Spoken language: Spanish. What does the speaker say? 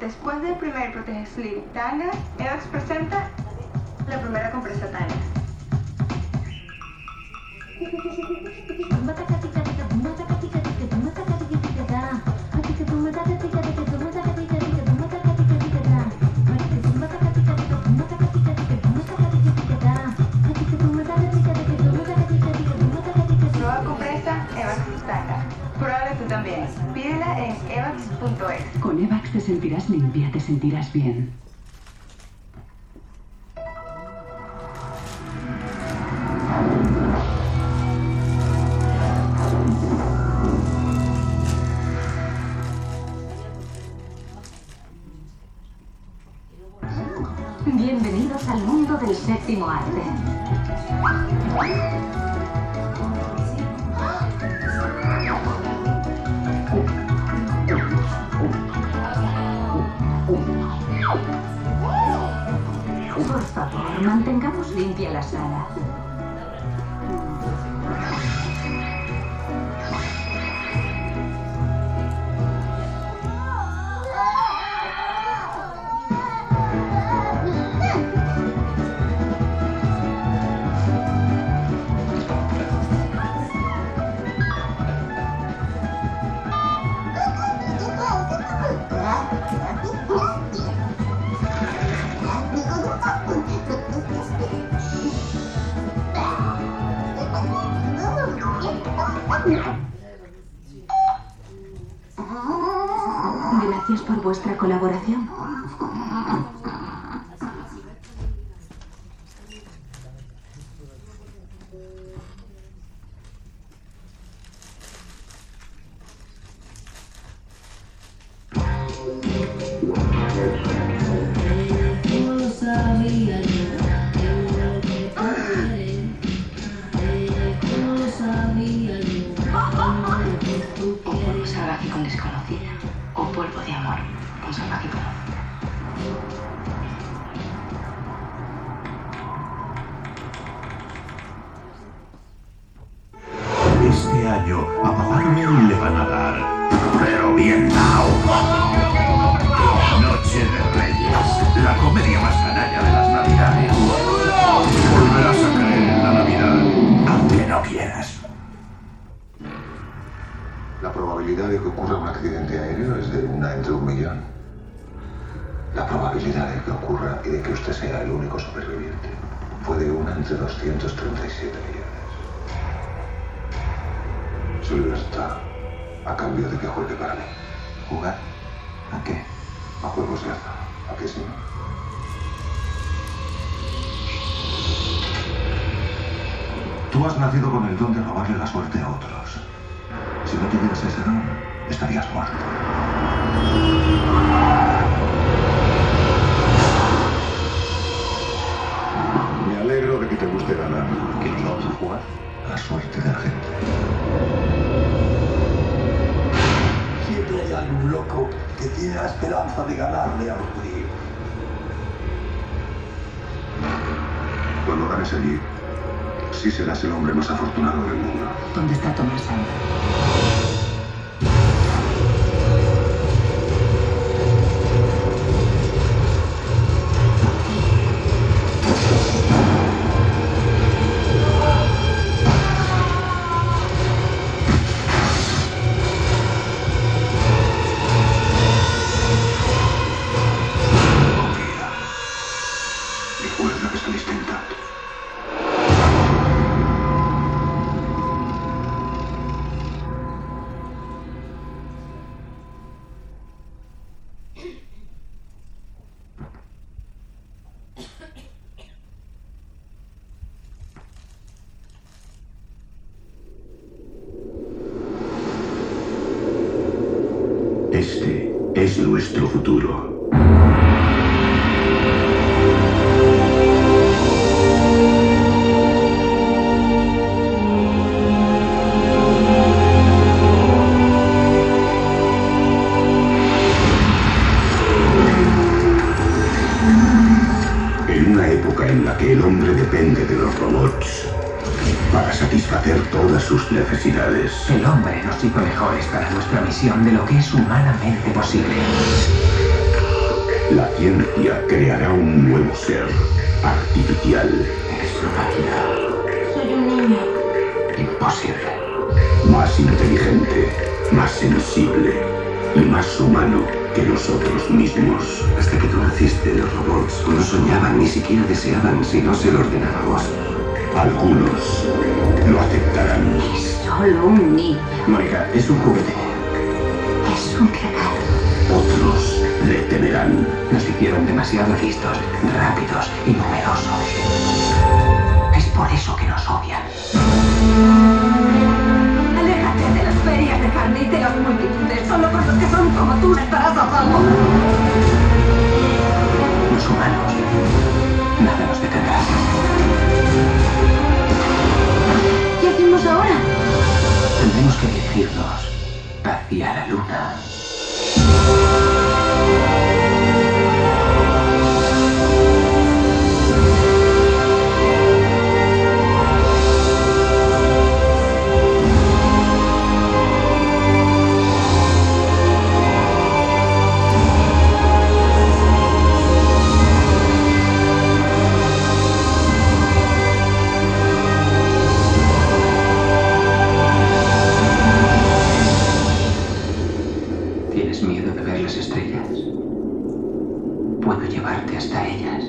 Después del primer Protege Sleep Tangas, Evax presenta la primera compresa Tangas. Nueva compresa Evax Tangas. Pruébala tú también. Pídela en evax.es. Con Evax te sentirás limpia, te sentirás bien. Bienvenidos al mundo del séptimo arte. Por favor, mantengamos limpia la sala. Gracias por vuestra colaboración. Un polvo salvaje con desconocida. O polvo de amor con salvaje conocida. Este año a Papá Noel le van a dar, pero bien dao. Noche de Reyes, la comedia más canalla de las Navidades. Volverás a creer en la Navidad, aunque no quieras. La probabilidad de que ocurra un accidente aéreo es de 1 entre 1.000.000. La probabilidad de que ocurra y de que usted sea el único superviviente fue de 1 entre 237 millones. Su libertad, a cambio de que juegue para mí. ¿Jugar? ¿A qué? A juegos de azar. ¿A qué sí? Tú has nacido con el don de robarle la suerte a otros. Si no tuvieras ese don, estarías muerto. Me alegro de que te guste ganar. ¿Qué nos vamos a jugar? La suerte de la gente. Siempre hay algún loco que tiene la esperanza de ganarle a los judíos. Cuando ganes allí, sí serás el hombre más afortunado del mundo. ¿Dónde está Tomás Santa? Confía. Recuerda que saliste intacto. Este es nuestro futuro. En una época en la que el hombre depende de los robots para satisfacer todas sus necesidades. El hombre nos hizo mejores para nuestra misión de lo que es humanamente posible. La ciencia creará un nuevo ser artificial. Eres una máquina. Soy un niño. Imposible. Más inteligente, más sensible y más humano que nosotros mismos. Hasta que tú naciste, los robots no soñaban, ni siquiera deseaban si no se lo ordenábamos. Algunos lo aceptarán. Es solo un niño. Mónica, es un juguete. Es un regalo. Otros le temerán. Nos hicieron demasiado listos, rápidos y numerosos. Es por eso que nos odian. Aléjate de las ferias de carne y de las multitudes. Solo con los que son como tú estarás a salvo. Los humanos, nada nos detendrá. ¿Qué hacemos ahora? Tendremos que dirigirnos hacia la luna. ¿Tienes miedo de ver las estrellas? Puedo llevarte hasta ellas.